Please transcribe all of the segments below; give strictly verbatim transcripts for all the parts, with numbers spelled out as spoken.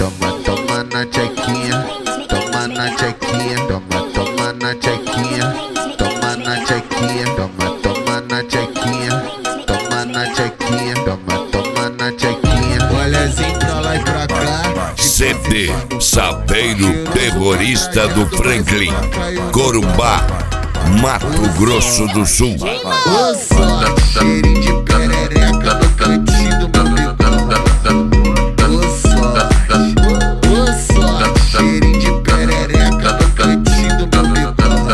toma, toma na tchequinha, toma na tchequinha, toma, toma na tchequinha, toma na tchequinha, toma, toma na tchequinha, toma na tchequinha, toma, toma na tchequinha. Olhazinho pra lá e pra cá. C D Saveiro Terrorista do Franklin, Corumbá, Mato Grosso do Sul. Ô só, cheirinho de perereca no cantinho do meu bigão. Ô só, ô só, cheirinho de perereca no cantinho do meu bigão.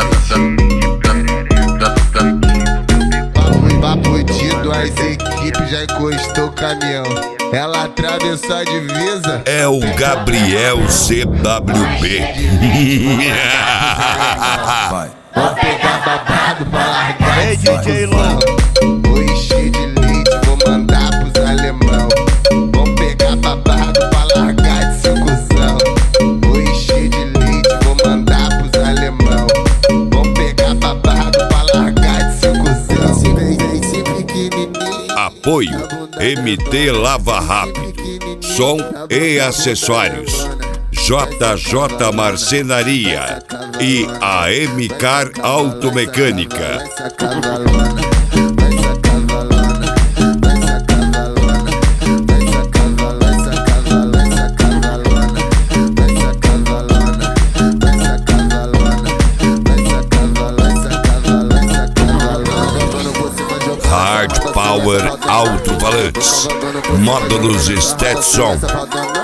Papo fudido, as equipes já encostou o caminhão. Ela atravessou a divisa. É o Gabriel C W B. Vou pegar babado pra largar. Ei, D J Long. Vou encher de leite, vou mandar pros alemão. Vou pegar babado pra largar de cuzão. Vou encher de leite, vou mandar pros alemão. Vou pegar babado pra largar de cuzão. Esse pequenininho. Apoio M T Lava Rápido, som e acessórios, J J Marcenaria e a M-Car Automecânica. Hard Power Alto-Falantes, módulos Stetson,